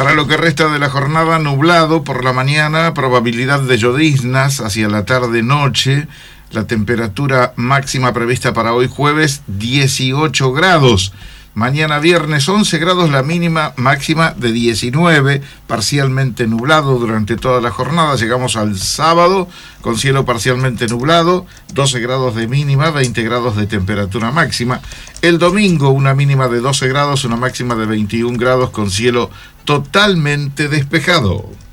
Para lo que resta de la jornada, nublado por la mañana, probabilidad de lloviznas hacia la tarde-noche. La temperatura máxima prevista para hoy jueves, 18 grados. Mañana viernes, 11 grados, la mínima, máxima de 19, parcialmente nublado durante toda la jornada. Llegamos al sábado con cielo parcialmente nublado, 12 grados de mínima, 20 grados de temperatura máxima. El domingo, una mínima de 12 grados, una máxima de 21 grados con cielo totalmente despejado.